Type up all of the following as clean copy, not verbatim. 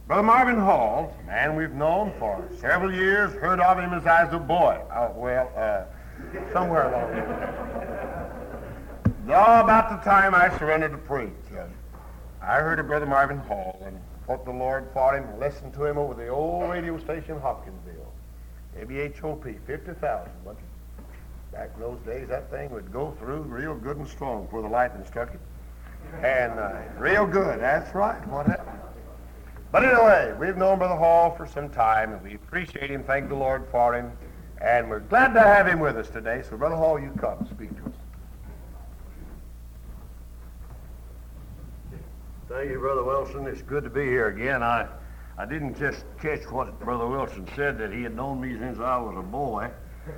Brother Marvin Hall, a man we've known for several years, heard of him as I was a boy. Somewhere along there. About the time I surrendered to preach, I heard of Brother Marvin Hall and fought the Lord for him and listened to him over the old radio station Hopkinsville. WHOP, 50,000. But back in those days, that thing would go through real good and strong before the lightning struck it. And real good, that's right. What happened? But anyway, we've known Brother Hall for some time, and we appreciate him, thank the Lord for him, and we're glad to have him with us today. So, Brother Hall, you come and speak to us. Thank you, Brother Wilson. It's good to be here again. I didn't just catch what Brother Wilson said, that he had known me since I was a boy.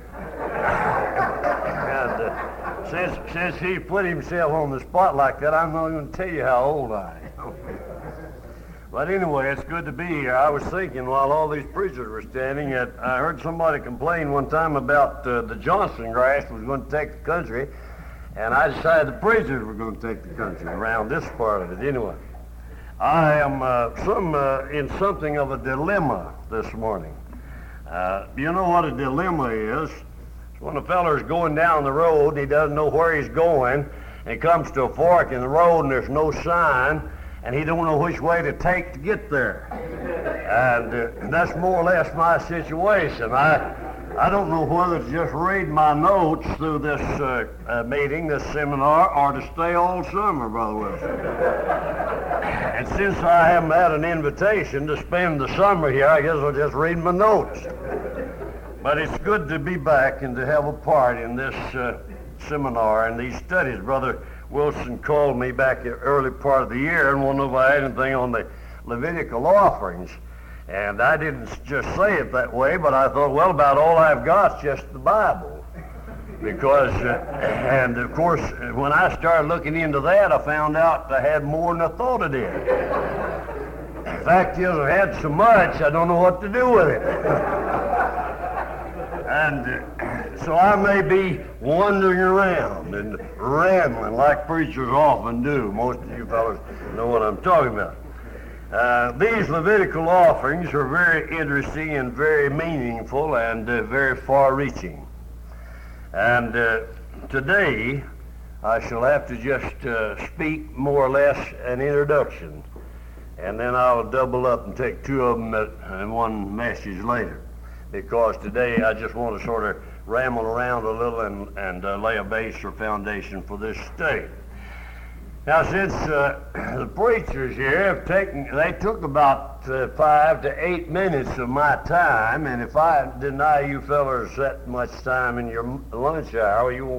And since he put himself on the spot like that, I'm not going to tell you how old I am. But anyway, it's good to be here. I was thinking while all these preachers were standing that I heard somebody complain one time about the Johnson grass was going to take the country, and I decided the preachers were going to take the country around this part of it. Anyway, I am in something of a dilemma this morning. You know what a dilemma is? It's when a feller's going down the road and he doesn't know where he's going, and he comes to a fork in the road and there's no sign, and he don't know which way to take to get there. And that's more or less my situation. I don't know whether to just read my notes through this meeting, this seminar, or to stay all summer, Brother Wilson. And since I haven't had an invitation to spend the summer here, I guess I'll just read my notes. But it's good to be back and to have a part in this seminar and these studies. Brother Wilson called me back in the early part of the year and wanted to know if I had anything on the Levitical offerings. And I didn't just say it that way, but I thought, well, about all I've got is just the Bible. Because, and of course, when I started looking into that, I found out I had more than I thought I did. The fact is, I had so much, I don't know what to do with it. And so I may be wandering around and rambling like preachers often do. Most of you fellows know what I'm talking about. These Levitical offerings are very interesting and very meaningful and very far-reaching. And today I shall have to just speak more or less an introduction, and then I'll double up and take two of them in one message later, because today I just want to sort of ramble around a little and lay a base or foundation for this study. Now, since the preachers here they took about 5 to 8 minutes of my time, and if I deny you fellas that much time in your lunch hour, you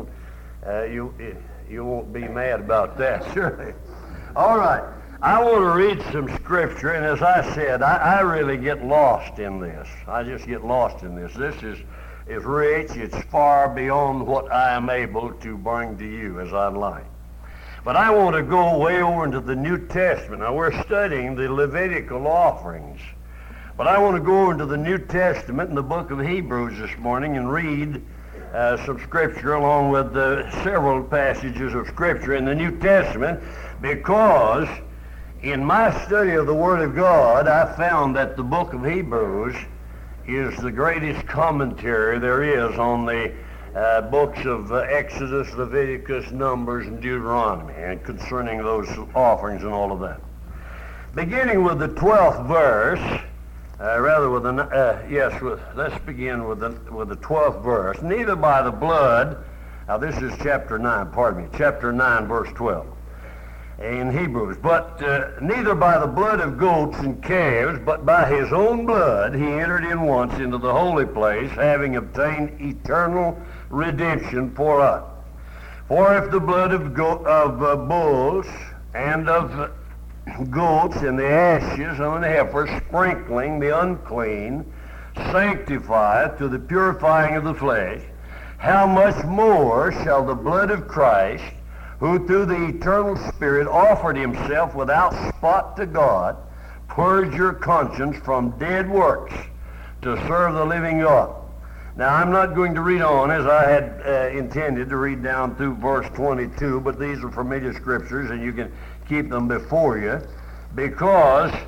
won't be mad about that, surely. All right, I want to read some scripture, and as I said, I really get lost in this. I just get lost in this. This is rich. It's far beyond what I am able to bring to you as I'd like. But I want to go way over into the New Testament. Now, we're studying the Levitical offerings. But I want to go over into the New Testament in the book of Hebrews this morning and read some scripture along with several passages of scripture in the New Testament, because in my study of the Word of God, I found that the book of Hebrews is the greatest commentary there is on the books of Exodus, Leviticus, Numbers, and Deuteronomy, and concerning those offerings and all of that. Beginning with the 12th verse, let's begin with the 12th verse. Neither by the blood, now this is chapter 9, chapter 9, verse 12, in Hebrews. But neither by the blood of goats and calves, but by his own blood he entered in once into the holy place, having obtained eternal redemption for us. For if the blood of bulls and of goats and the ashes of an heifer, sprinkling the unclean, sanctifieth to the purifying of the flesh, how much more shall the blood of Christ, who through the eternal Spirit offered himself without spot to God, purge your conscience from dead works to serve the living God. Now, I'm not going to read on as I had intended to read down through verse 22, but these are familiar scriptures and you can keep them before you, because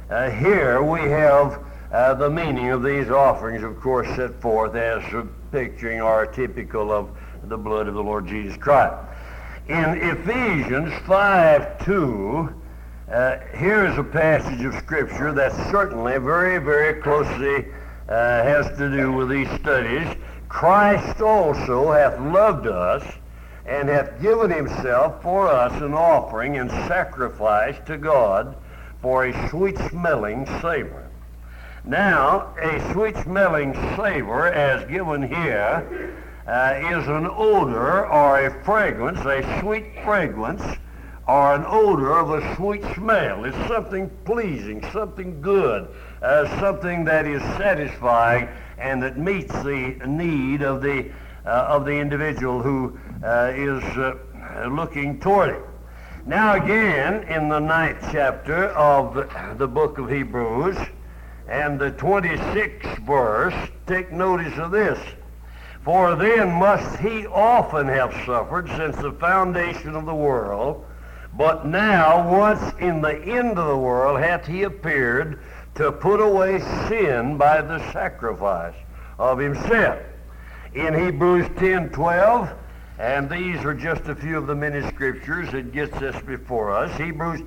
here we have the meaning of these offerings, of course, set forth as picturing or typical of the blood of the Lord Jesus Christ. In Ephesians 5:2, here is a passage of Scripture that certainly very, very closely has to do with these studies. Christ also hath loved us, and hath given himself for us an offering and sacrifice to God for a sweet-smelling savor. Now, a sweet-smelling savor, as given here, is an odor or a fragrance, a sweet fragrance, or an odor of a sweet smell. It's something pleasing, something good, something that is satisfying and that meets the need of the individual who is looking toward it. Now again, in the 9th chapter of the book of Hebrews, and the 26th verse, take notice of this. For then must he often have suffered since the foundation of the world, but now once in the end of the world hath he appeared to put away sin by the sacrifice of himself. In Hebrews 10:12, and these are just a few of the many scriptures that gets this before us. Hebrews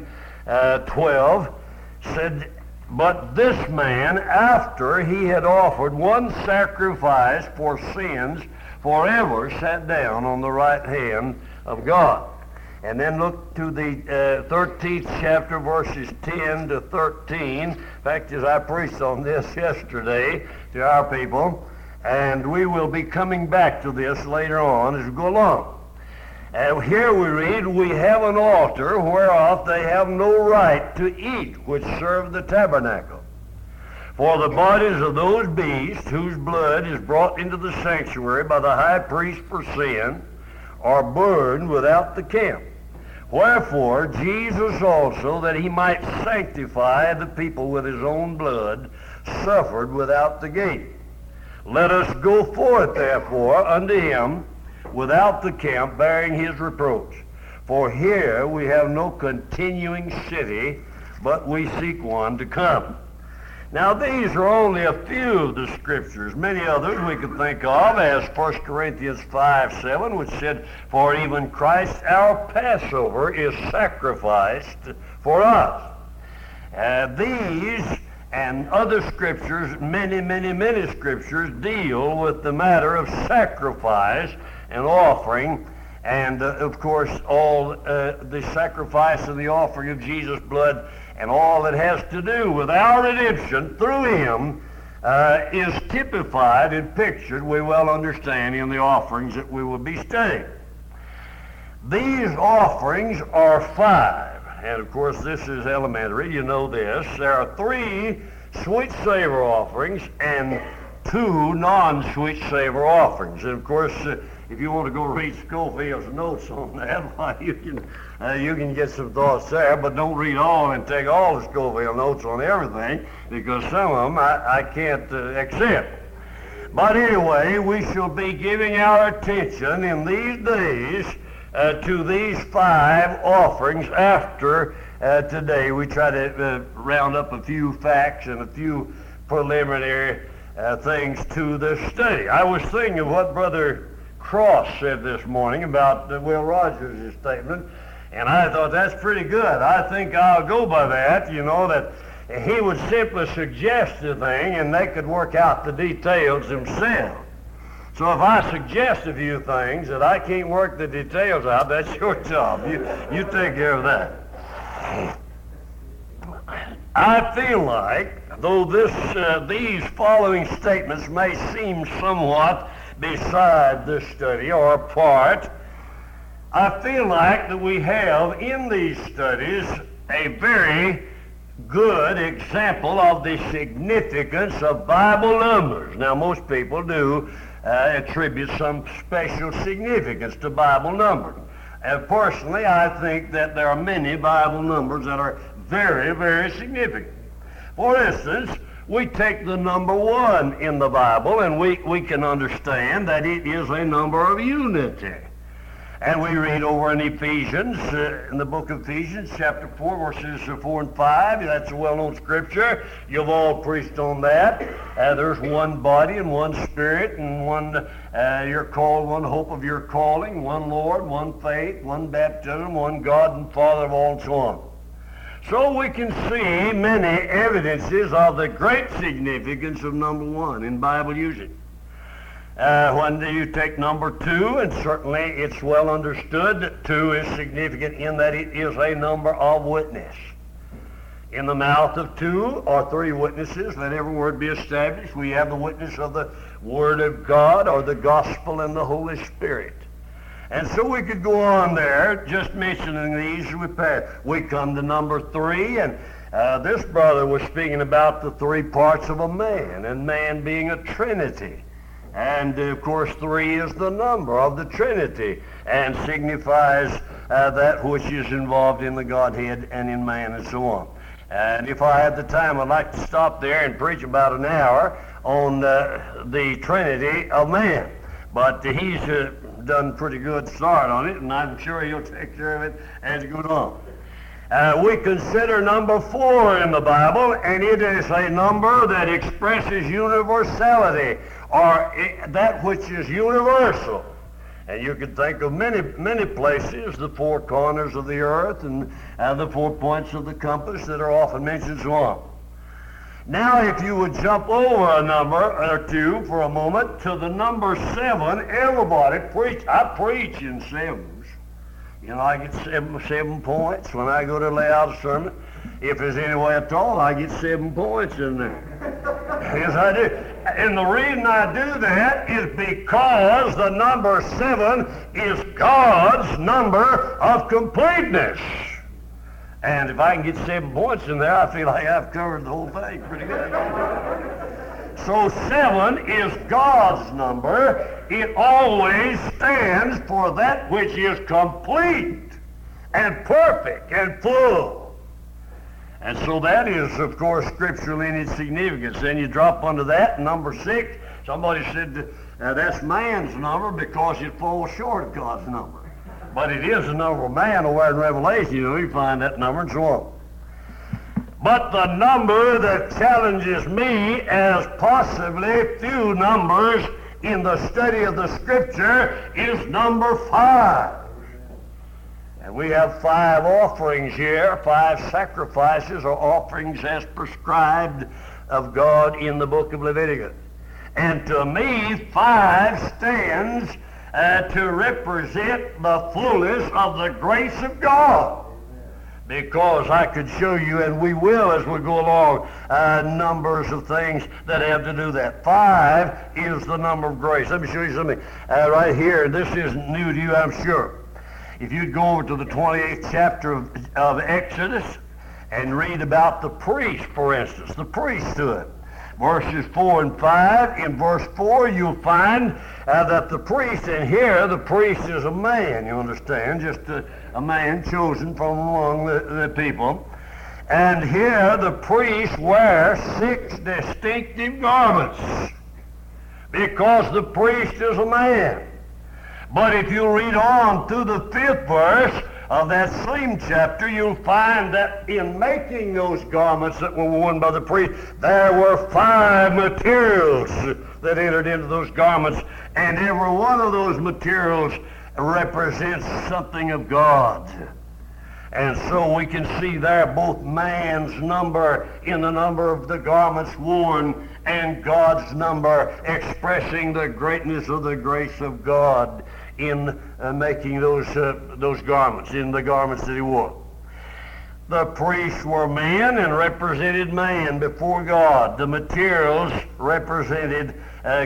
10:12 said, but this man, after he had offered one sacrifice for sins forever, sat down on the right hand of God. And then look to the 13th chapter, verses 10 to 13. In fact, as I preached on this yesterday to our people, and we will be coming back to this later on as we go along. Here we read, we have an altar whereof they have no right to eat, which serve the tabernacle. For the bodies of those beasts whose blood is brought into the sanctuary by the high priest for sin are burned without the camp. Wherefore Jesus also, that he might sanctify the people with his own blood, suffered without the gate. Let us go forth therefore unto him without the camp, bearing his reproach. For here we have no continuing city, but we seek one to come. Now these are only a few of the scriptures. Many others we could think of, as 1 Corinthians 5:7, which said, for even Christ our Passover is sacrificed for us. These and other scriptures, many scriptures, deal with the matter of sacrifice and offering, and of course all the sacrifice and the offering of Jesus' blood and all that has to do with our redemption through him is typified and pictured, we well understand, in the offerings that we will be studying. These offerings are 5, and of course this is elementary, you know this. There are 3 sweet savor offerings and 2 non-sweet savor offerings. And of course, if you want to go read Scofield's notes on that, well, you can get some thoughts there, but don't read all and take all the Scofield notes on everything, because some of them I can't accept. But anyway, we shall be giving our attention in these days to these 5 offerings. After today, we try to round up a few facts and a few preliminary things to this study. I was thinking of what Brother Cross said this morning about Will Rogers' statement, and I thought that's pretty good. I think I'll go by that, that he would simply suggest a thing and they could work out the details themselves. So if I suggest a few things that I can't work the details out, that's your job. You take care of that. I feel like, though these following statements may seem somewhat beside this study or apart, I feel like that we have in these studies a very good example of the significance of Bible numbers. Now, most people do attribute some special significance to Bible numbers. And personally, I think that there are many Bible numbers that are very, very significant. For instance, we take the number 1 in the Bible, and we can understand that it is a number of unity. And we read over in Ephesians, in the book of Ephesians, chapter 4, verses 4 and 5. That's a well-known scripture. You've all preached on that. There's one body and one spirit, and one, you're called, one hope of your calling, one Lord, one faith, one baptism, one God and Father of all, and so on. So we can see many evidences of the great significance of number 1 in Bible usage. When you take number 2, and certainly it's well understood that 2 is significant in that it is a number of witness. In the mouth of 2 or 3 witnesses, let every word be established. We have the witness of the Word of God, or the Gospel, and the Holy Spirit. And so we could go on there, just mentioning these as we pass. We come to number 3, and this brother was speaking about the 3 parts of a man, and man being a trinity. And, of course, 3 is the number of the Trinity and signifies that which is involved in the Godhead and in man and so on. And if I had the time, I'd like to stop there and preach about an hour on the Trinity of man. But he's done a pretty good start on it, and I'm sure he'll take care of it as it goes on. We consider number 4 in the Bible, and it is a number that expresses universality, or that which is universal. And you can think of many places, the 4 corners of the earth and the 4 points of the compass that are often mentioned, so on. Now, if you would jump over a number or 2 for a moment to the number 7, everybody preach. I preach in 7s. You know, I get 7 points when I go to lay out a sermon. If there's any way at all, I get 7 points in there. Yes, I do. And the reason I do that is because the number 7 is God's number of completeness. And if I can get 7 points in there, I feel like I've covered the whole thing pretty good. So 7 is God's number. It always stands for that which is complete and perfect and full. And so that is, of course, scriptural in its significance. Then you drop under that, number 6. Somebody said that's man's number because it falls short of God's number. But it is the number of man over in Revelation. You know, you find that number and so on. But the number that challenges me as possibly few numbers in the study of the Scripture is number 5. And we have 5 offerings here, 5 sacrifices or offerings as prescribed of God in the book of Leviticus. And to me, 5 stands to represent the fullness of the grace of God. Because I could show you, and we will as we go along, numbers of things that have to do that. 5 is the number of grace. Let me show you something right here. This isn't new to you, I'm sure. If you'd go over to the 28th chapter of Exodus and read about the priest, for instance, the priesthood. Verses 4 and 5. In verse 4, you'll find that the priest, and here the priest is a man, you understand, just a man chosen from among the people. And here the priest wears 6 distinctive garments because the priest is a man. But if you read on through the 5th verse of that same chapter, you'll find that in making those garments that were worn by the priest, there were 5 materials that entered into those garments, and every one of those materials represents something of God. And so we can see there both man's number in the number of the garments worn and God's number expressing the greatness of the grace of God in making those garments, in the garments that he wore. The priests were men and represented man before God. The materials represented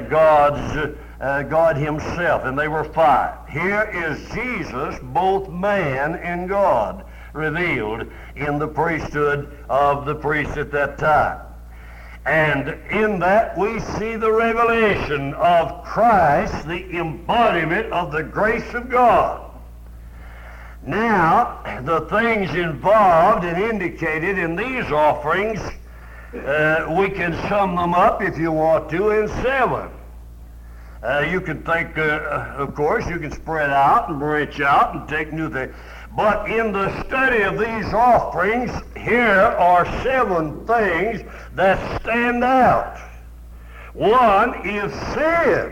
God himself, and they were 5. Here is Jesus, both man and God, revealed in the priesthood of the priest at that time. And in that we see the revelation of Christ, the embodiment of the grace of God. Now, the things involved and indicated in these offerings, we can sum them up, if you want to, in 7. You can take, of course, you can spread out and branch out and take new things. But in the study of these offerings, here are 7 things that stand out. One is sin.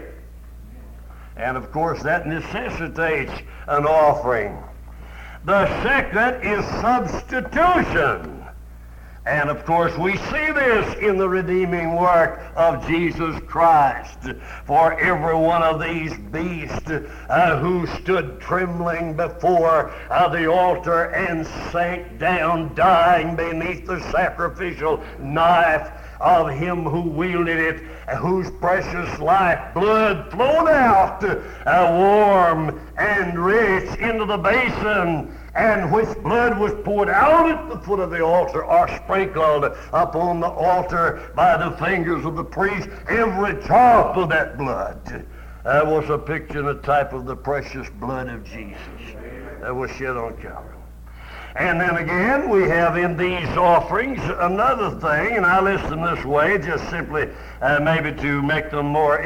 And of course, that necessitates an offering. The second is substitution. And of course, we see this in the redeeming work of Jesus Christ. For every one of these beasts who stood trembling before the altar and sank down, dying beneath the sacrificial knife of him who wielded it, whose precious life blood flowed out warm and rich into the basin, and which blood was poured out at the foot of the altar, or sprinkled upon the altar by the fingers of the priest. Every drop of that blood was a picture and a type of the precious blood of Jesus that was shed on Calvary. And then again, we have in these offerings another thing, and I list them this way, just simply maybe to make them more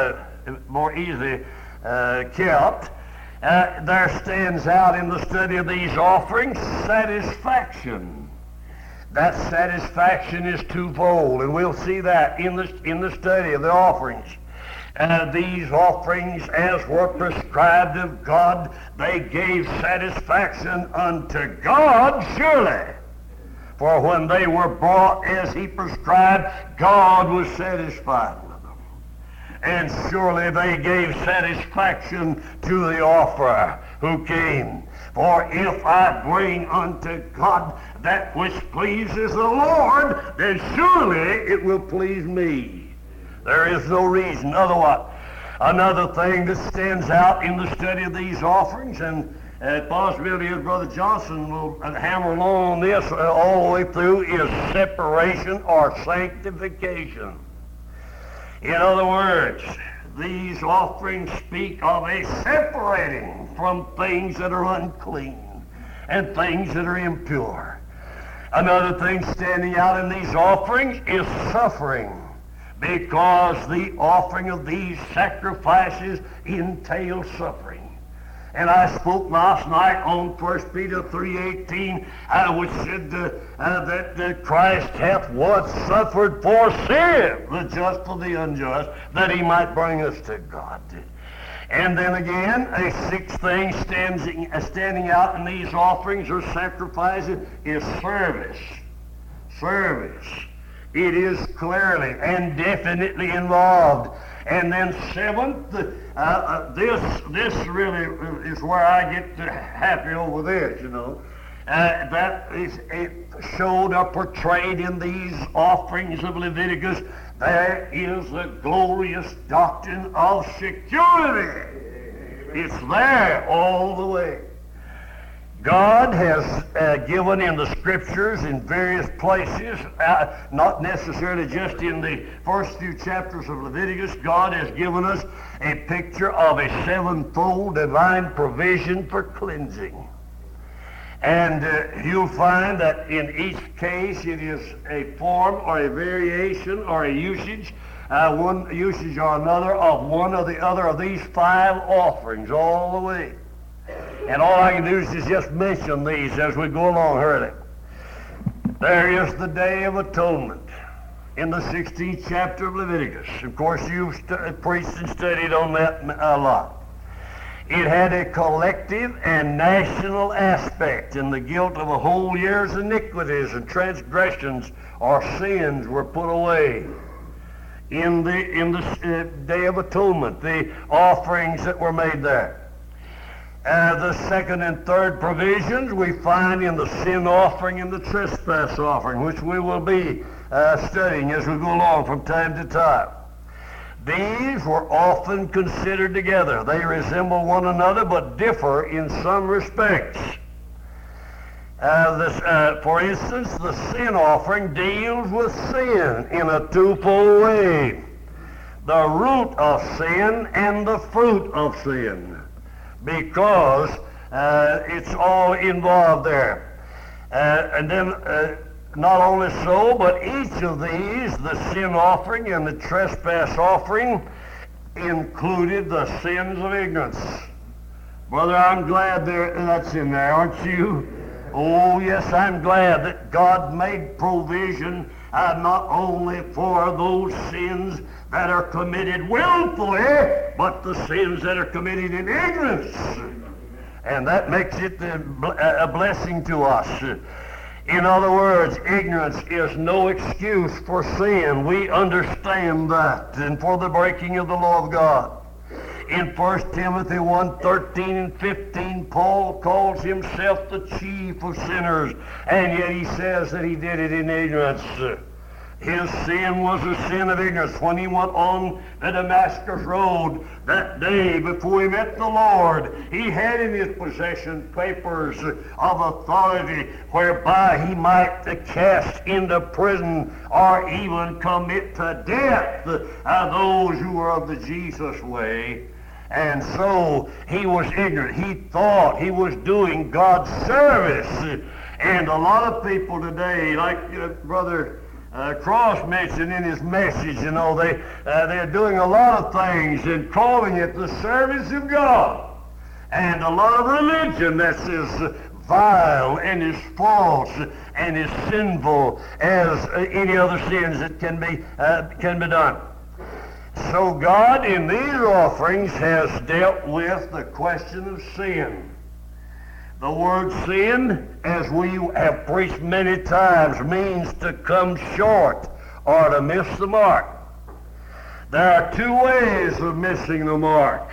easy kept. There stands out in the study of these offerings satisfaction. That satisfaction is twofold, and we'll see that in the study of the offerings. These offerings, as were prescribed of God, they gave satisfaction unto God, surely. For when they were brought as he prescribed, God was satisfied with them. And surely they gave satisfaction to the offerer who came. For if I bring unto God that which pleases the Lord, then surely it will please me. There is no reason otherwise. Another thing that stands out in the study of these offerings, and possibility as Brother Johnson will hammer along on this all the way through, is separation or sanctification. In other words, these offerings speak of a separating from things that are unclean and things that are impure. Another thing standing out in these offerings is suffering, because the offering of these sacrifices entails suffering. And I spoke last night on 1 Peter 3:18, which said that Christ hath once suffered for sin, the just for the unjust, that he might bring us to God. And then again, a 6th thing standing out in these offerings or sacrifices is service. Service. It is clearly and definitely involved. And then 7th, this really is where I get happy over this, you know. That is showed or portrayed in these offerings of Leviticus. There is a glorious doctrine of security. It's there all the way. God has given in the Scriptures in various places, not necessarily just in the first few chapters of Leviticus, God has given us a picture of a 7-fold divine provision for cleansing. And you'll find that in each case it is a form or a variation or a usage, one usage or another of one or the other of these 5 offerings all the way. And all I can do is just mention these as we go along, hurry. There is the Day of Atonement in the 16th chapter of Leviticus. Of course, you've preached and studied on that a lot. It had a collective and national aspect, and the guilt of a whole year's iniquities and transgressions or sins were put away. In the Day of Atonement, the offerings that were made there. The 2nd and 3rd provisions we find in the sin offering and the trespass offering, which we will be studying as we go along from time to time. These were often considered together. They resemble one another but differ in some respects. For instance, the sin offering deals with sin in a 2-fold way. The root of sin and the fruit of sin. Because it's all involved there. And then not only so, but each of these, the sin offering and the trespass offering, included the sins of ignorance. Brother, I'm glad that's in there, aren't you? Oh, yes, I'm glad that God made provision not only for those sins that are committed willfully, but the sins that are committed in ignorance. And that makes it a blessing to us. In other words, ignorance is no excuse for sin. We understand that, and for the breaking of the law of God. In 1 Timothy 1:13 and 15, Paul calls himself the chief of sinners, and yet he says that he did it in ignorance. His sin was a sin of ignorance. When he went on the Damascus road that day before he met the Lord, he had in his possession papers of authority whereby he might cast into prison or even commit to death those who were of the Jesus way. And so he was ignorant. He thought he was doing God's service. And a lot of people today, like Brother Cross mentioned in his message, they're doing a lot of things and calling it the service of God. And a lot of religion that's as vile and as false and as sinful as any other sins that can be done. So God in these offerings has dealt with the question of sin. The word sin, as we have preached many times, means to come short or to miss the mark. There are two ways of missing the mark.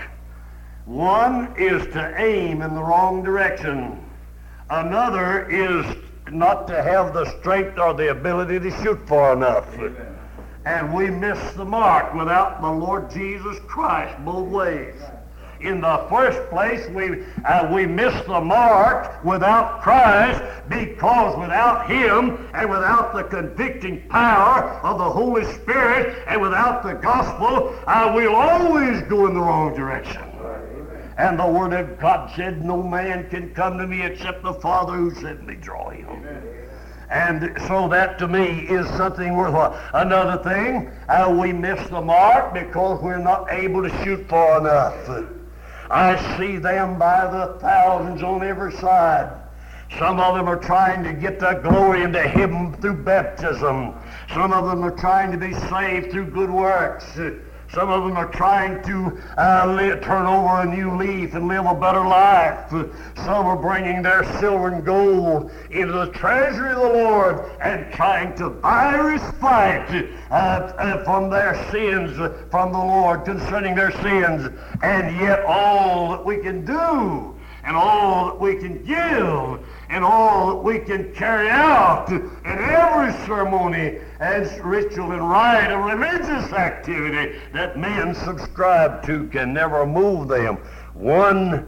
One is to aim in the wrong direction. Another is not to have the strength or the ability to shoot far enough. Amen. And we miss the mark without the Lord Jesus Christ both ways. In the first place, we miss the mark without Christ, because without Him and without the convicting power of the Holy Spirit and without the gospel, we'll always go in the wrong direction. And the Word of God said, no man can come to me except the Father who sent me draw him. And so that to me is something worthwhile. Another thing, we miss the mark because we're not able to shoot far enough. I see them by the thousands on every side. Some of them are trying to get the glory into Him through baptism. Some of them are trying to be saved through good works. Some of them are trying to turn over a new leaf and live a better life. Some are bringing their silver and gold into the treasury of the Lord and trying to buy respite from their sins from the Lord concerning their sins. And yet all that we can do and all that we can give and all that we can carry out in every ceremony as ritual and rite and religious activity that men subscribe to can never move them one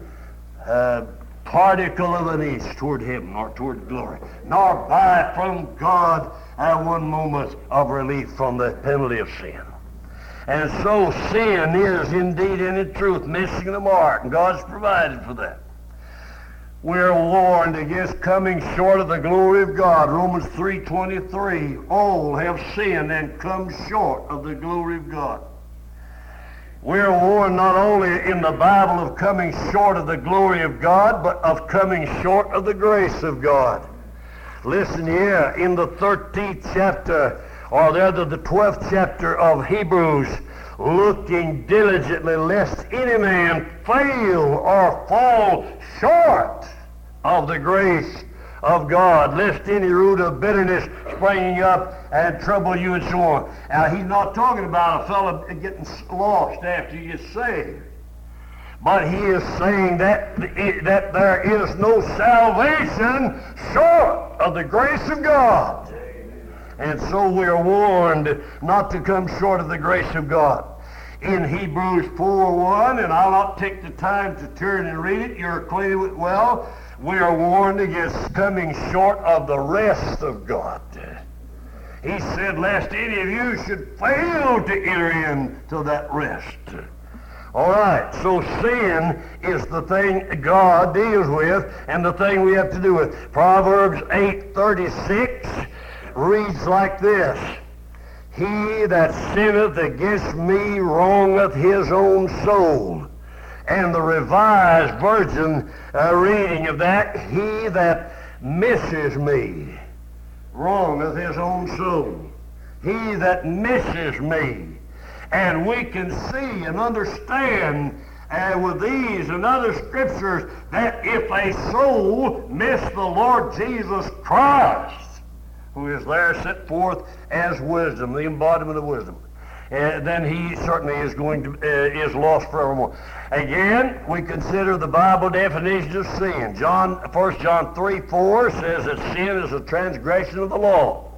particle of an inch toward heaven or toward glory, nor buy from God one moment of relief from the penalty of sin. And so sin is indeed and in truth missing the mark, and God's provided for that. We're warned against coming short of the glory of God. Romans 3:23, all have sinned and come short of the glory of God. We're warned not only in the Bible of coming short of the glory of God, but of coming short of the grace of God. Listen here, in the 13th chapter, or rather the 12th chapter of Hebrews, looking diligently lest any man fail or fall short of the grace of God, lest any root of bitterness springing up and trouble you and so on. Now, he's not talking about a fellow getting lost after he gets saved. But he is saying that there is no salvation short of the grace of God. And so we are warned not to come short of the grace of God. In Hebrews 4:1, and I'll not take the time to turn and read it, you're acquainted with it well, we are warned against coming short of the rest of God. He said, lest any of you should fail to enter into that rest. All right, so sin is the thing God deals with and the thing we have to do with. Proverbs 8:36 reads like this. He that sinneth against me wrongeth his own soul. And the Revised Version reading of that, he that misses me wrongeth his own soul. He that misses me. And we can see and understand with these and other scriptures that if a soul miss the Lord Jesus Christ, who is there set forth as wisdom, the embodiment of wisdom, then he certainly is going to is lost forevermore. Again, we consider the Bible definition of sin. 1 John 3:4 says that sin is a transgression of the law.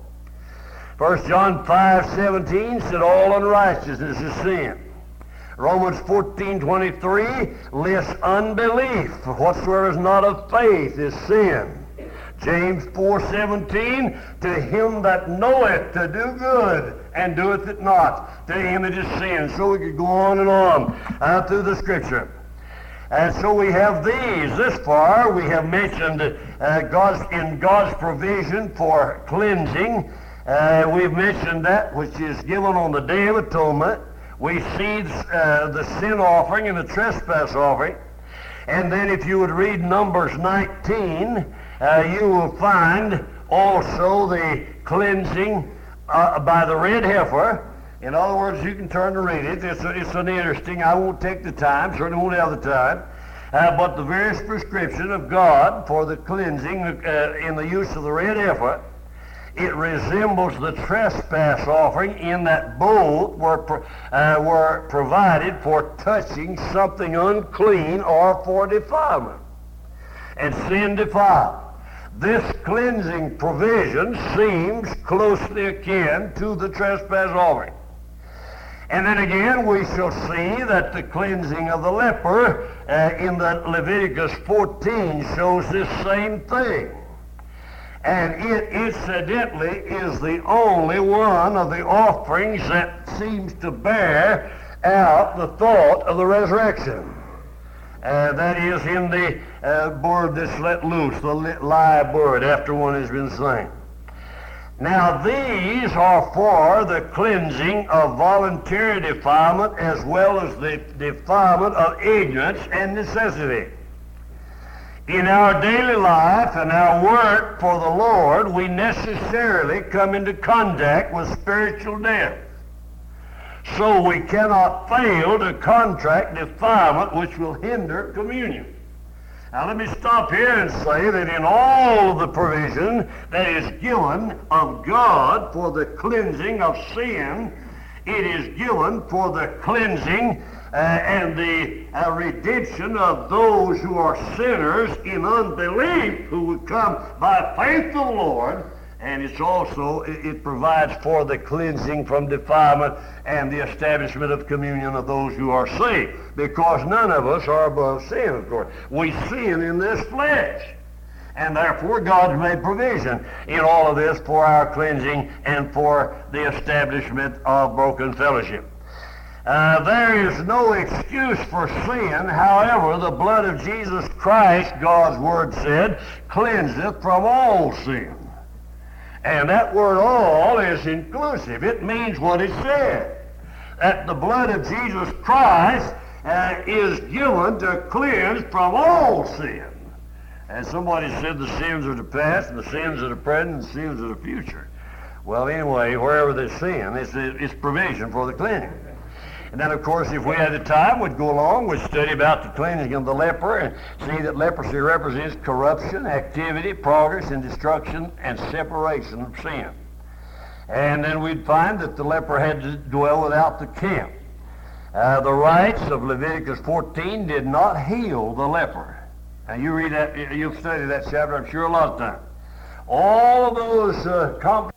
1 John 5:17 said all unrighteousness is sin. Romans 14:23 lists unbelief. For whatsoever is not of faith is sin. James 4:17, to him that knoweth to do good and doeth it not, to him it is sin. So we could go on and on through the Scripture. And so we have these. This far we have mentioned God's provision for cleansing. We've mentioned that which is given on the Day of Atonement. We see the sin offering and the trespass offering. And then if you would read Numbers 19, you will find also the cleansing by the red heifer. In other words, you can turn to read it. It's an interesting, I won't take the time, certainly won't have the time, but the various prescription of God for the cleansing in the use of the red heifer, it resembles the trespass offering in that both were provided for touching something unclean or for defilement. And sin defiled. This cleansing provision seems closely akin to the trespass offering. And then again, we shall see that the cleansing of the leper in the Leviticus 14 shows this same thing. And it incidentally is the only one of the offerings that seems to bear out the thought of the resurrection. That is in the bird that's let loose, the live bird after one has been slain. Now these are for the cleansing of voluntary defilement as well as the defilement of ignorance and necessity. In our daily life and our work for the Lord, we necessarily come into contact with spiritual death. So we cannot fail to contract defilement which will hinder communion. Now let me stop here and say that in all of the provision that is given of God for the cleansing of sin, it is given for the cleansing and the redemption of those who are sinners in unbelief who would come by faith of the Lord. And it's also, it provides for the cleansing from defilement and the establishment of communion of those who are saved. Because none of us are above sin, of course. We sin in this flesh. And therefore God's made provision in all of this for our cleansing and for the establishment of broken fellowship. There is no excuse for sin. However, the blood of Jesus Christ, God's Word said, cleanseth from all sin. And that word all is inclusive. It means what it said. That the blood of Jesus Christ is given to cleanse from all sin. And somebody said the sins of the past and the sins of the present and the sins of the future. Well, anyway, wherever there's sin, it's provision for the cleansing. And then, of course, if we had the time, we'd go along, we'd study about the cleansing of the leper and see that leprosy represents corruption, activity, progress, and destruction, and separation from sin. And then we'd find that the leper had to dwell without the camp. The rites of Leviticus 14 did not heal the leper. Now, you read that, you've studied that chapter, I'm sure, a lot of times. All of those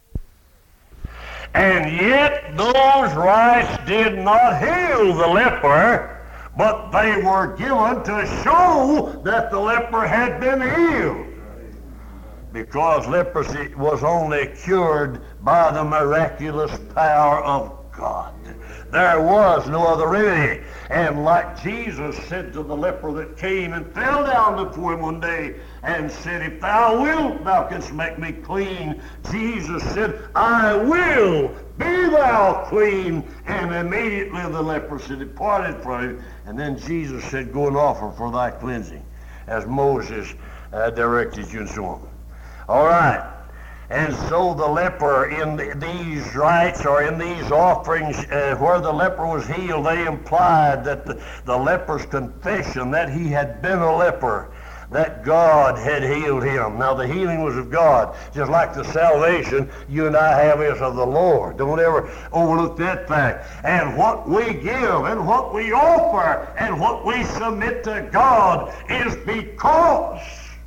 and yet those rites did not heal the leper, but they were given to show that the leper had been healed. Because leprosy was only cured by the miraculous power of God. There was no other remedy. And like Jesus said to the leper that came and fell down before him one day and said, if thou wilt, thou canst make me clean. Jesus said, I will, be thou clean. And immediately the leprosy departed from him. And then Jesus said, go and offer for thy cleansing, as Moses directed you, and so on. All right. And so the leper, in these rites or in these offerings where the leper was healed, they implied that the leper's confession that he had been a leper, that God had healed him. Now the healing was of God, just like the salvation you and I have is of the Lord. Don't ever overlook that fact. And what we give and what we offer and what we submit to God is because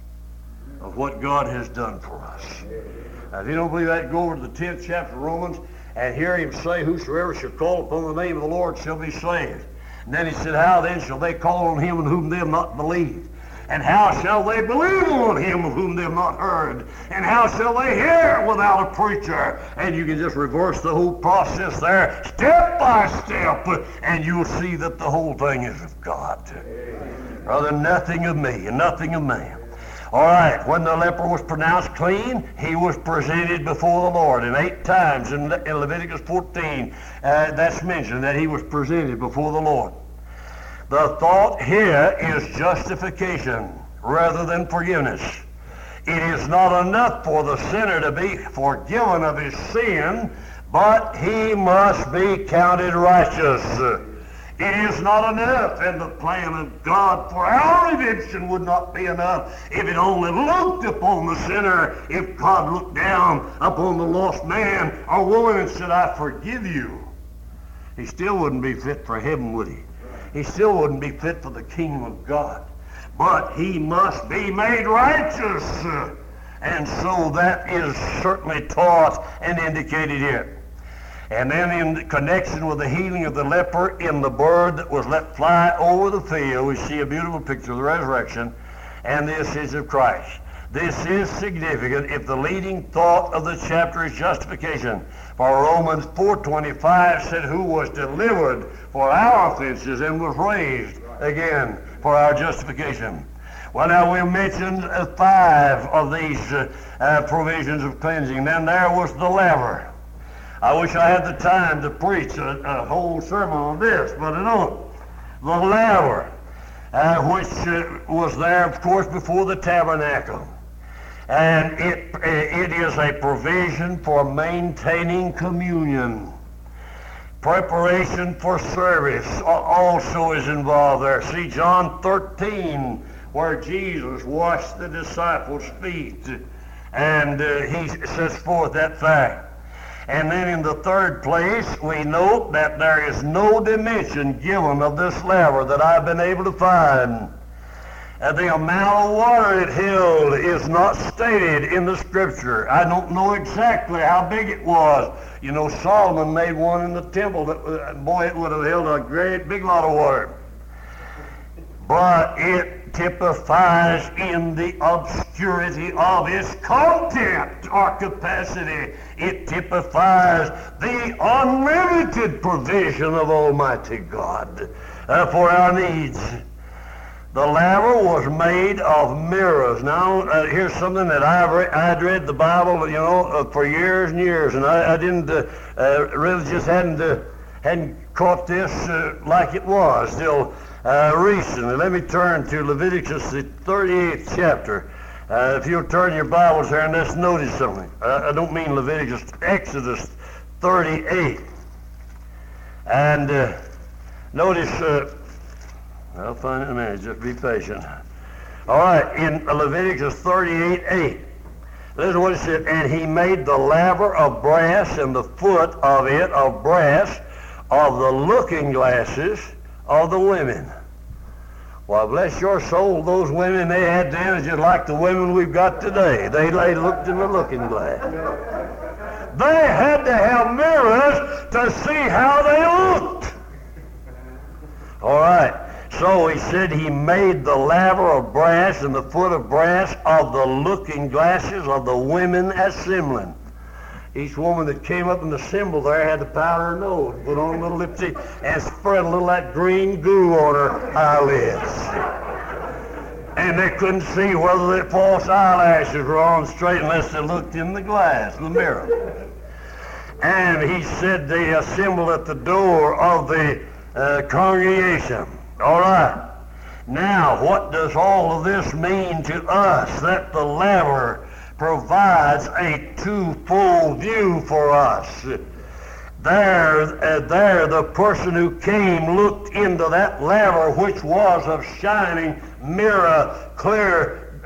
of what God has done for us. Now, if you don't believe that, go over to the 10th chapter of Romans and hear him say, whosoever shall call upon the name of the Lord shall be saved. And then he said, how then shall they call on him in whom they have not believed? And how shall they believe on him of whom they have not heard? And how shall they hear without a preacher? And you can just reverse the whole process there, step by step, and you'll see that the whole thing is of God. Brother, nothing of me and nothing of man. All right, when the leper was pronounced clean, he was presented before the Lord. And 8 times in Leviticus 14, that's mentioned that he was presented before the Lord. The thought here is justification rather than forgiveness. It is not enough for the sinner to be forgiven of his sin, but he must be counted righteous. It is not enough, and the plan of God for our redemption would not be enough if it only looked upon the sinner. If God looked down upon the lost man or woman and said, I forgive you, he still wouldn't be fit for heaven, would he? He still wouldn't be fit for the kingdom of God. But he must be made righteous. And so that is certainly taught and indicated here. And then in connection with the healing of the leper in the bird that was let fly over the field, we see a beautiful picture of the resurrection, and this is of Christ. This is significant if the leading thought of the chapter is justification. For Romans 4:25 said, who was delivered for our offenses and was raised again for our justification. Well, now we mentioned 5 of these provisions of cleansing. Then there was the laver. I wish I had the time to preach a whole sermon on this, but I don't. The laver, which was there, of course, before the tabernacle. And it is a provision for maintaining communion. Preparation for service also is involved there. See John 13, where Jesus washed the disciples' feet, and he sets forth that fact. And then in the third place, we note that there is no dimension given of this laver that I've been able to find. The amount of water it held is not stated in the Scripture. I don't know exactly how big it was. You know, Solomon made one in the temple that, boy, it would have held a great big lot of water. But it typifies in the obscurity of its content or capacity. It typifies the unlimited provision of Almighty God for our needs. The laver was made of mirrors. Now, here's something that I'd read the Bible, you know, for years and years, and I didn't really just hadn't caught this like it was till recently. Let me turn to Leviticus, the 38th chapter. If you'll turn your Bibles there and let's notice something. I don't mean Leviticus, Exodus 38. And notice, I'll find it in a minute, just be patient. All right, in Leviticus 38:8, listen what it said. And he made the laver of brass and the foot of it of brass of the looking glasses of the women. Well, bless your soul, those women they had then is just like the women we've got today. They looked in the looking glass. They had to have mirrors to see how they looked. All right. So he said he made the laver of brass and the foot of brass of the looking glasses of the women assembling. Each woman that came up in the symbol there had to powder her nose, put on a little lipstick, and spread a little of that green goo on her eyelids. And they couldn't see whether the false eyelashes were on straight unless they looked in the glass, in the mirror. and he said they assembled at the door of the congregation. All right. Now, what does all of this mean to us? That the laver provides a twofold view for us. There, the person who came looked into that laver, which was of shining mirror clear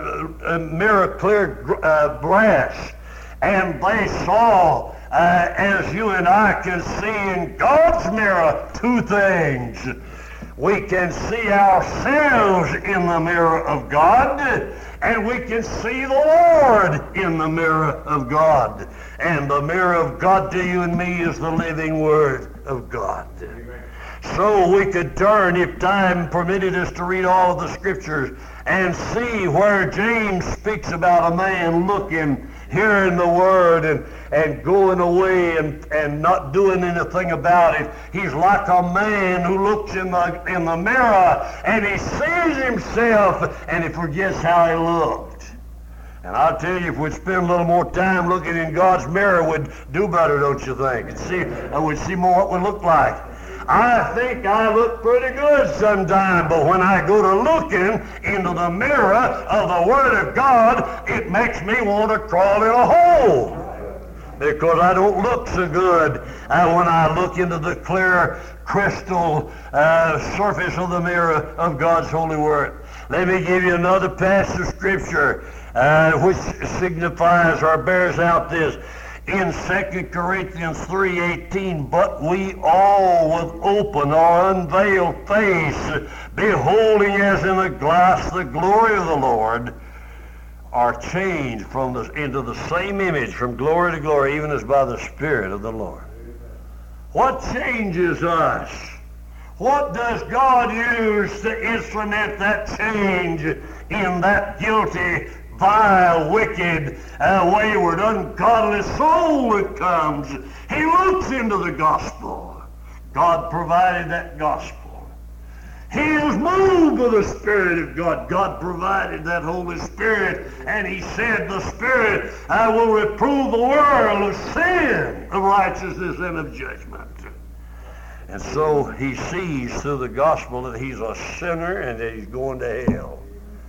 brass, and they saw, as you and I can see in God's mirror, two things. We can see ourselves in the mirror of God, and we can see the Lord in the mirror of God. And the mirror of God to you and me is the living Word of God. Amen. So we could turn, if time permitted us, to read all of the Scriptures and see where James speaks about a man looking, hearing the Word, and going away and not doing anything about it. He's like a man who looks in the mirror and he sees himself and he forgets how he looked. And I'll tell you, if we'd spend a little more time looking in God's mirror, we'd do better, don't you think? We'd see more what we look like. I think I look pretty good sometime, but when I go to looking into the mirror of the Word of God, it makes me want to crawl in a hole, because I don't look so good when I look into the clear crystal surface of the mirror of God's holy Word. Let me give you another passage of Scripture which signifies or bears out this. In 2 Corinthians 3:18, but we all with open or unveiled face, beholding as in a glass the glory of the Lord, are changed into the same image from glory to glory, even as by the Spirit of the Lord. What changes us? What does God use to instrument that change in that guilty, vile, wicked, wayward, ungodly soul that comes? He looks into the gospel. God provided that gospel. He is moved with the Spirit of God. God provided that Holy Spirit, and he said, the Spirit will reprove the world of sin, of righteousness, and of judgment. And so he sees through the gospel that he's a sinner and that he's going to hell.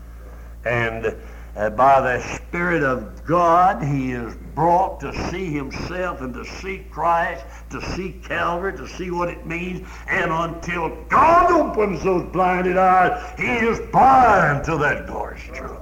And by the Spirit of God, he is brought to see himself and to see Christ, to see Calvary, to see what it means. And until God opens those blinded eyes, he is blind to that glorious truth.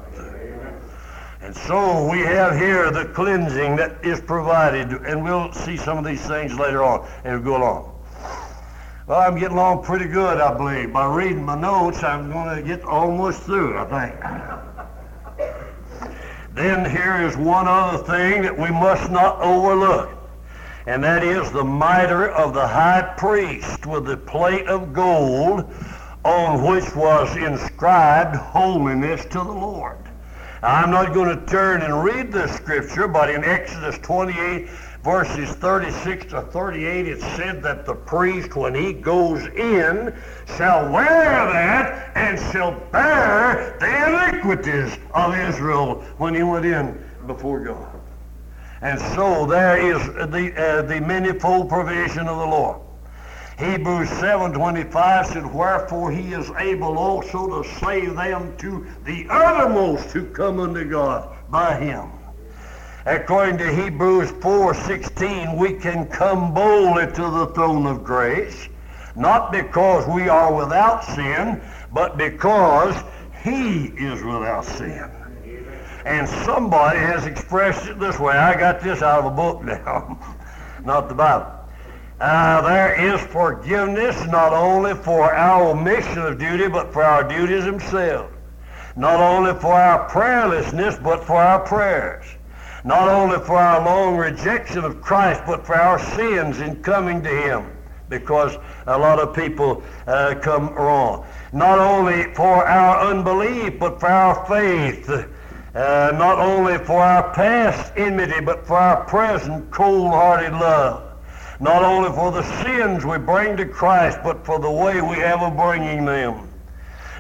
And so we have here the cleansing that is provided, and we'll see some of these things later on as we go along. Well, I'm getting along pretty good, I believe. By reading my notes, I'm going to get almost through, I think. Then here is one other thing that we must not overlook, and that is the mitre of the high priest with the plate of gold on which was inscribed holiness to the Lord. Now, I'm not going to turn and read this scripture, but in Exodus 28, verses 36 to 38, it said that the priest, when he goes in, shall wear that and shall bear the iniquities of Israel when he went in before God. And so there is the manifold provision of the Lord. Hebrews 7:25 said, wherefore he is able also to save them to the uttermost who come unto God by him. According to Hebrews 4:16, we can come boldly to the throne of grace, not because we are without sin, but because he is without sin. And somebody has expressed it this way. I got this out of a book now, not the Bible. There is forgiveness not only for our omission of duty, but for our duties themselves. Not only for our prayerlessness, but for our prayers. Not only for our long rejection of Christ, but for our sins in coming to him, because a lot of people come wrong. Not only for our unbelief, but for our faith. Not only for our past enmity, but for our present cold-hearted love. Not only for the sins we bring to Christ, but for the way we have of bringing them.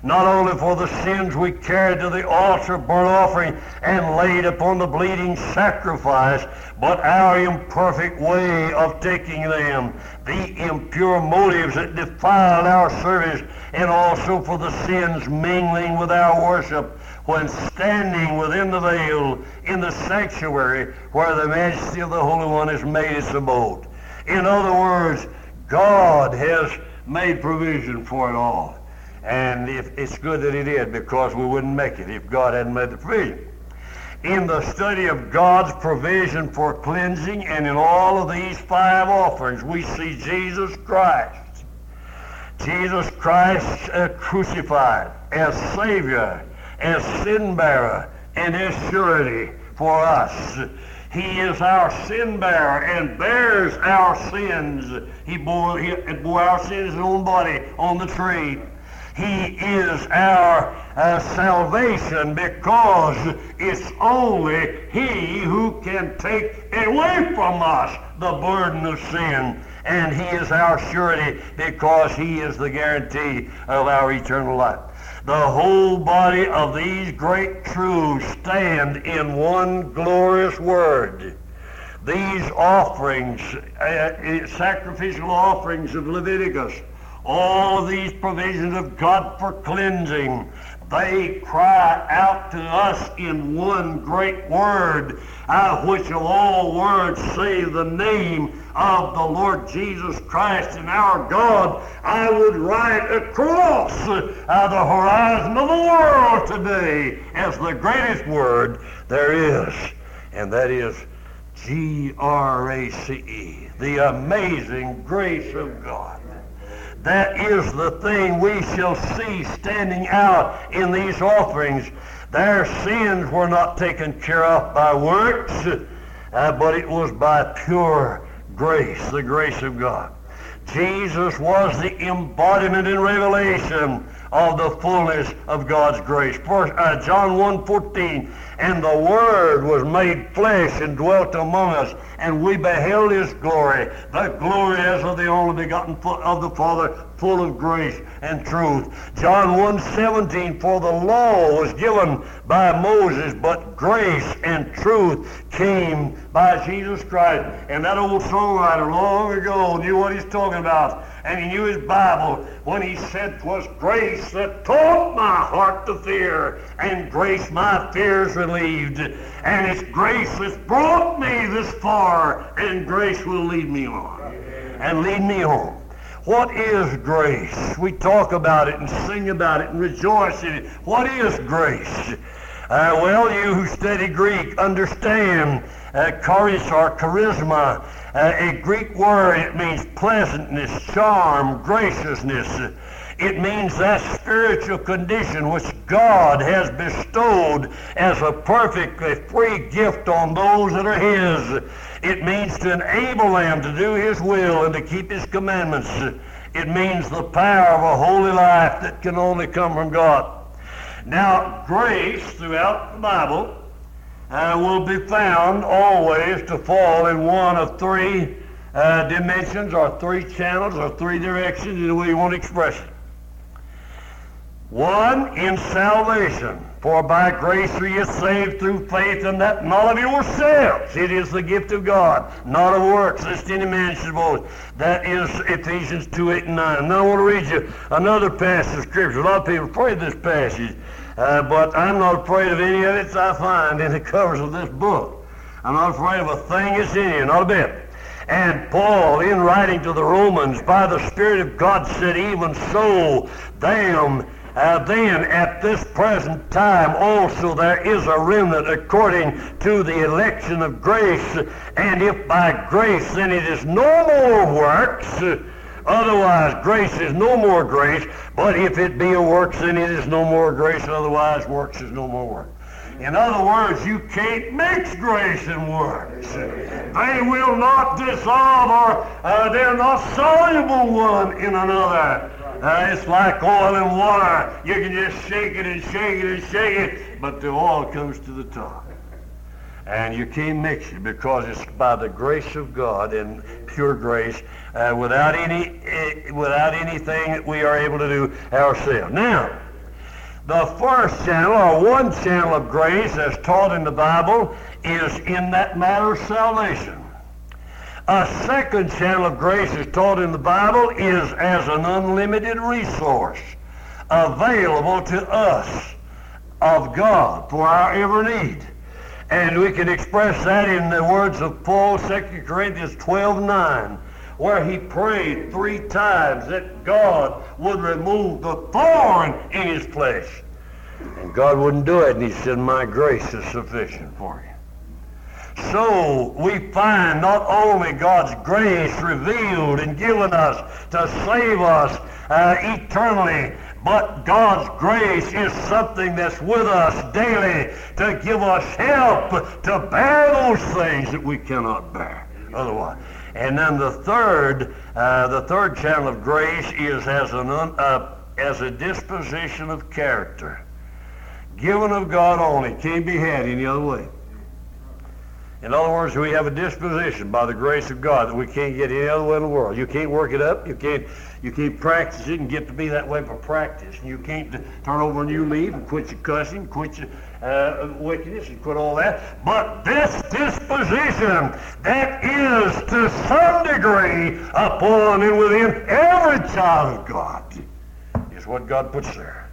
not only for the sins we carried to the altar burnt offering and laid upon the bleeding sacrifice, but our imperfect way of taking them, the impure motives that defiled our service, and also for the sins mingling with our worship when standing within the veil in the sanctuary where the majesty of the Holy One has made its abode. In other words, God has made provision for it all. And it's good that he did, because we wouldn't make it if God hadn't made the provision. In the study of God's provision for cleansing, and in all of these 5 offerings, we see Jesus Christ. Jesus Christ crucified as Savior, as sin bearer, and as surety for us. He is our sin bearer and bears our sins. He bore our sins in his own body on the tree. He is our salvation, because it's only he who can take away from us the burden of sin. And he is our surety, because he is the guarantee of our eternal life. The whole body of these great truths stand in one glorious word. These offerings, sacrificial offerings of Leviticus, all of these provisions of God for cleansing, they cry out to us in one great word, which of all words save the name of the Lord Jesus Christ and our God. I would write across the horizon of the world today as the greatest word there is, and that is G-R-A-C-E, the amazing grace of God. That is the thing we shall see standing out in these offerings. Their sins were not taken care of by works, but it was by pure grace, the grace of God. Jesus was the embodiment and revelation of the fullness of God's grace. John 1:14, and the Word was made flesh and dwelt among us, and we beheld his glory, the glory as of the only begotten of the Father, full of grace and truth. John 1:17, for the law was given by Moses, but grace and truth came by Jesus Christ. And that old songwriter long ago knew what he's talking about, and he knew his Bible when he said, 'twas grace that taught my heart to fear, and grace my fears relieved. And it's grace that's brought me this far, and grace will lead me on and lead me home. What is grace? We talk about it and sing about it and rejoice in it. What is grace? Well, you who study Greek understand charis or charisma, a Greek word. It means pleasantness, charm, graciousness. It means that spiritual condition which God has bestowed as a perfectly free gift on those that are his. It means to enable them to do his will and to keep his commandments. It means the power of a holy life that can only come from God. Now, grace throughout the Bible will be found always to fall in one of 3 dimensions, or 3 channels, or 3 directions, in the way you want to express it. 1, in salvation. For by grace are you saved through faith, and that not of yourselves. It is the gift of God, not of works, lest any man should boast. That is Ephesians 2:8-9. Now I want to read you another passage of Scripture. A lot of people are afraid of this passage, but I'm not afraid of any of it that I find in the covers of this book. I'm not afraid of a thing that's in here, not a bit. And Paul, in writing to the Romans, by the Spirit of God said, even so, then at this present time also there is a remnant according to the election of grace. And if by grace, then it is no more works. Otherwise, grace is no more grace. But if it be a works, then it is no more grace. Otherwise, works is no more work. In other words, you can't mix grace and works. They will not dissolve, or they're not soluble one in another. It's like oil and water. You can just shake it and shake it and shake it, but the oil comes to the top. And you can't mix it, because it's by the grace of God and pure grace, without anything that we are able to do ourselves. Now, The first channel, or one channel of grace as taught in the Bible, is in that matter of salvation. A second channel of grace as taught in the Bible is as an unlimited resource available to us of God for our every need. And we can express that in the words of Paul, 2 Corinthians 12:9, where he prayed 3 times that God would remove the thorn in his flesh. And God wouldn't do it, and he said, my grace is sufficient for you. So we find not only God's grace revealed and given us to save us eternally, but God's grace is something that's with us daily to give us help to bear those things that we cannot bear otherwise. And then the third channel of grace is as a disposition of character, given of God only, can't be had any other way. In other words, we have a disposition by the grace of God that we can't get any other way in the world. You can't work it up. You can't practice it and get to be that way for practice. And you can't turn over a new leaf and quit your cussing, quit your wickedness, and quit all that. But this disposition that is to some degree upon and within every child of God is what God puts there.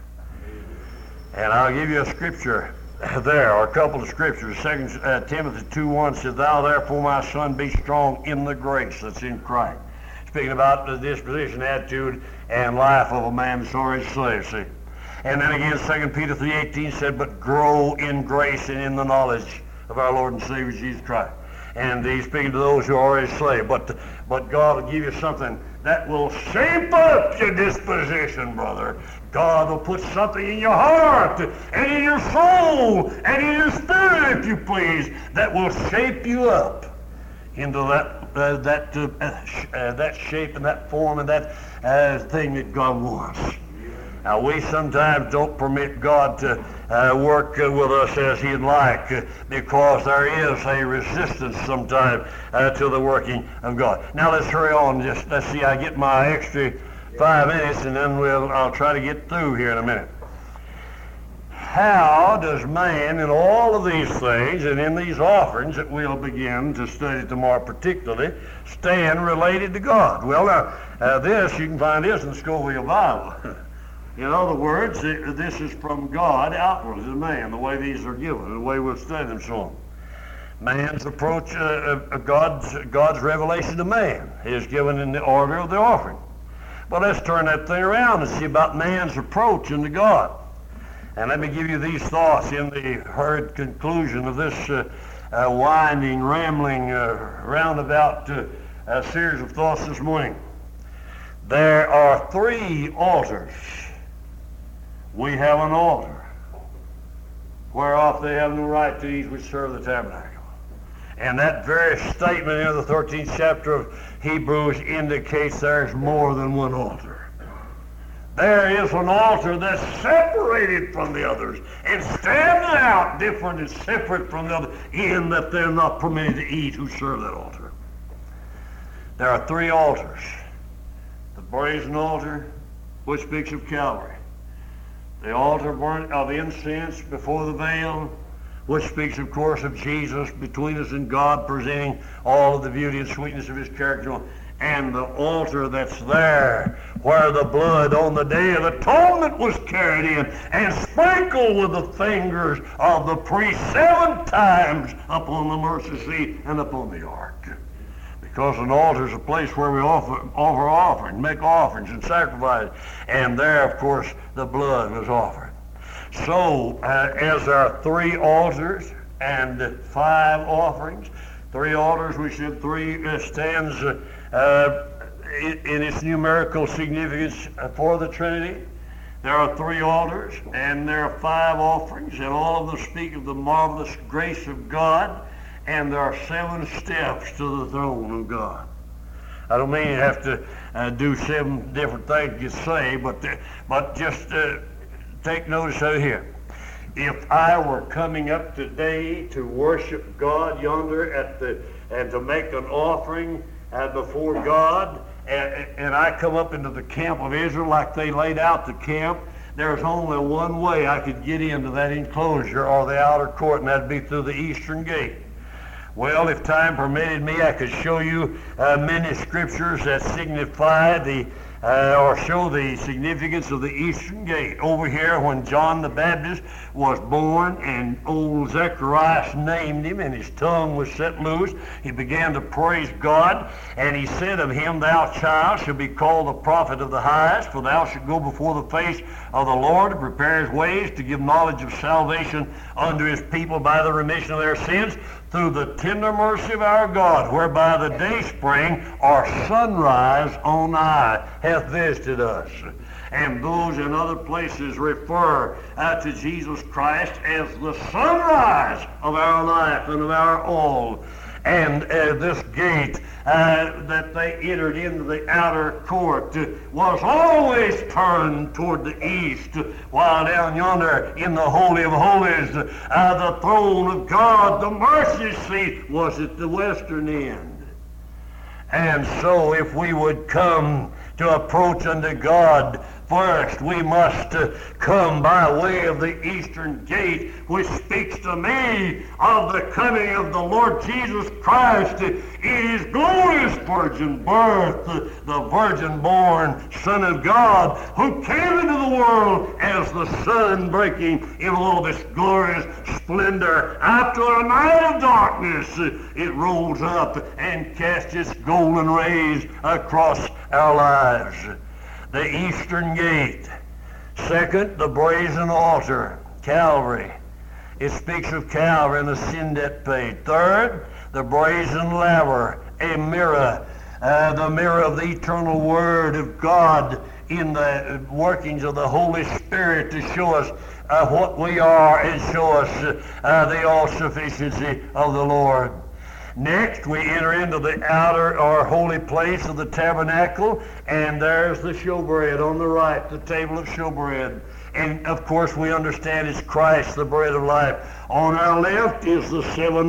And I'll give you a scripture there, or a couple of scriptures. 2 Timothy 2:1 says, thou therefore, my son, be strong in the grace that's in Christ. Speaking about the disposition, attitude, and life of a man that's already slave, see. And then again, 2 Peter 3:18 said, but grow in grace and in the knowledge of our Lord and Savior Jesus Christ. And he's speaking to those who are already slave. But God will give you something that will shape up your disposition, brother. God will put something in your heart and in your soul and in your spirit, if you please, that will shape you up into that shape and that form and that thing that God wants. Now, we sometimes don't permit God to work with us as he'd like because there is a resistance sometimes to the working of God. Now, let's hurry on. Let's see, I get my extra 5 minutes, and then I'll try to get through here in a minute. How does man in all of these things and in these offerings that we'll begin to study tomorrow particularly stand related to God? Well, now, this, you can find this in the Scoville Bible. In other words, this is from God outwardly to man, the way these are given, the way we'll study them so on. Man's approach, God's revelation to man is given in the order of the offering. But let's turn that thing around and see about man's approach into God. And let me give you these thoughts in the hurried conclusion of this winding, rambling, roundabout series of thoughts this morning. There are 3 altars. We have an altar whereof they have no right to eat which serve the tabernacle. And that very statement in the 13th chapter of Hebrews indicates there's more than one altar. There is an altar that's separated from the others and stands out different and separate from the others in that they're not permitted to eat who serve that altar. There are 3 altars. The brazen altar, which speaks of Calvary. The altar burnt of incense before the veil, which speaks, of course, of Jesus between us and God, presenting all of the beauty and sweetness of his character. And the altar that's there, where the blood on the Day of Atonement was carried in and sprinkled with the fingers of the priest 7 times upon the mercy seat and upon the ark. Because an altar is a place where we offer offerings, make offerings and sacrifice. And there, of course, the blood was offered. So, as there are 3 altars and 5 offerings, 3 altars, we said 3 stands in its numerical significance for the Trinity. There are 3 altars and there are 5 offerings, and all of them speak of the marvelous grace of God. And there are 7 steps to the throne of God. I don't mean you have to do 7 different things to get saved, but just take notice of it here. If I were coming up today to worship God yonder and to make an offering before God, and I come up into the camp of Israel like they laid out the camp there's only one way I could get into that enclosure or the outer court, and that'd be through the eastern gate. Well, if time permitted me, I could show you many scriptures that signify or show the significance of the eastern gate. Over here, when John the Baptist was born and old Zacharias named him and his tongue was set loose, he began to praise God, and he said of him, "Thou child shalt be called the prophet of the highest, for thou shalt go before the face of the Lord to prepare his ways, to give knowledge of salvation unto his people by the remission of their sins, through the tender mercy of our God, whereby the day spring or sunrise on high hath visited us." And those in other places refer to Jesus Christ as the sunrise of our life and of our all. And this gate that they entered into the outer court was always turned toward the east, while down yonder in the Holy of Holies, the throne of God, the mercy seat, was at the western end. And so if we would come to approach unto God, first we must come by way of the eastern gate, which speaks to me of the coming of the Lord Jesus Christ in his glorious virgin birth, the virgin-born Son of God, who came into the world as the sun breaking in all this glorious splendor. After a night of darkness, it rolls up and casts its golden rays across our lives. The eastern gate. Second, the brazen altar, Calvary. It speaks of Calvary and the sin debt paid. Third, the brazen laver, a mirror, the mirror of the eternal Word of God in the workings of the Holy Spirit to show us what we are and show us the all-sufficiency of the Lord. Next, we enter into the outer or holy place of the tabernacle, and there's the showbread on the right, the table of showbread. And, of course, we understand it's Christ, the bread of life. On our left is the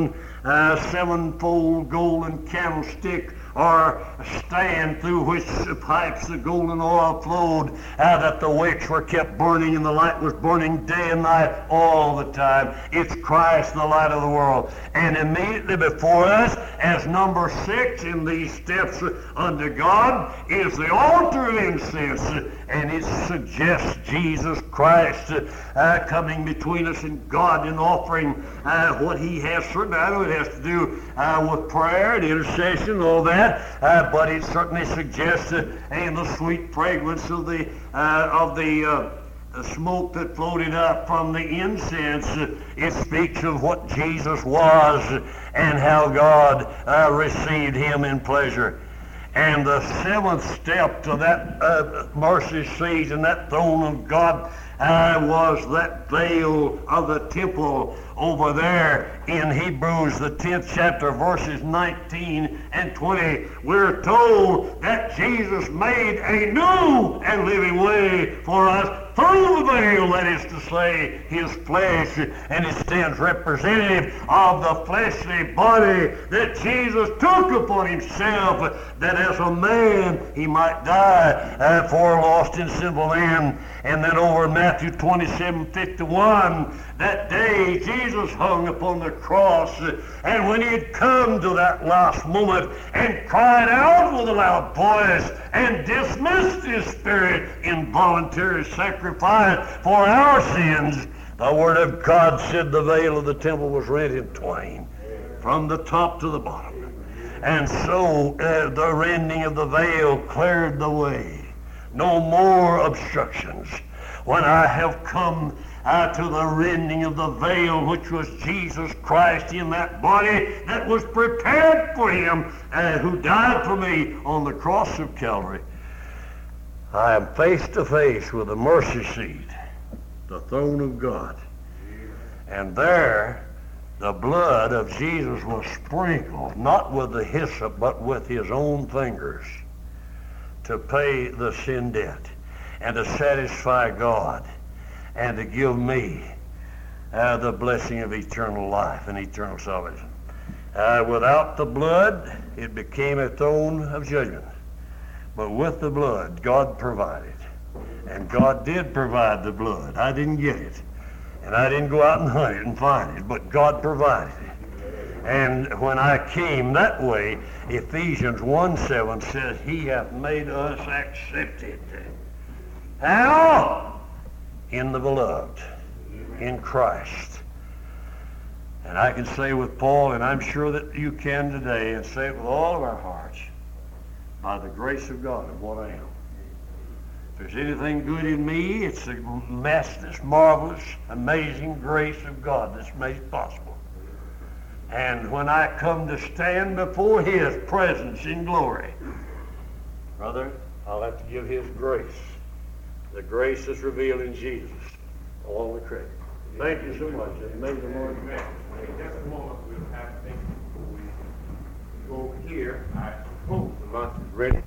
sevenfold golden candlestick, or stand through which pipes the golden oil flowed, that the wicks were kept burning and the light was burning day and night all the time. It's Christ, the light of the world. And immediately before us, as number 6 in these steps unto God, is the altar of incense, and it suggests Jesus Christ coming between us and God and offering what he has. Certainly, I know it has to do with prayer and intercession, all that. But it certainly suggests and the sweet fragrance of the smoke that floated up from the incense. It speaks of what Jesus was and how God received him in pleasure. And the 7th step to that mercy seat and that throne of God was that veil of the temple over there in Hebrews, the 10th chapter, verses 19 and 20. We're told that Jesus made a new and living way for us through the veil, that is to say, his flesh, and it stands representative of the fleshly body that Jesus took upon himself, that as a man he might die for a lost and sinful man. And then over in Matthew 27:51, that day Jesus hung upon the cross, and when he had come to that last moment and cried out with a loud voice and dismissed his spirit in voluntary sacrifice for our sins, the Word of God said the veil of the temple was rent in twain from the top to the bottom. And so the rending of the veil cleared the way. No more obstructions. When I have come to the rending of the veil, which was Jesus Christ in that body that was prepared for him, who died for me on the cross of Calvary, I am face to face with the mercy seat, the throne of God. And there, the blood of Jesus was sprinkled, not with the hyssop, but with his own fingers, to pay the sin debt and to satisfy God and to give me the blessing of eternal life and eternal salvation. Without the blood, it became a throne of judgment. But with the blood, God provided And God did provide the blood. I didn't get it. And I didn't go out and hunt it and find it, but God provided it. And when I came that way, Ephesians 1:7 says, He hath made us accepted. How? In the beloved, in Christ. And I can say with Paul, and I'm sure that you can today, and say it with all of our hearts, by the grace of God of what I am. If there's anything good in me, it's the matchless, marvelous, amazing grace of God that's made possible. And when I come to stand before His presence in glory, brother, I'll have to give His grace. The grace that's revealed in Jesus. All the credit. Thank you so much. And may the Lord bless you. Just a moment, we'll have things before we go over here. I hope the lunch is ready.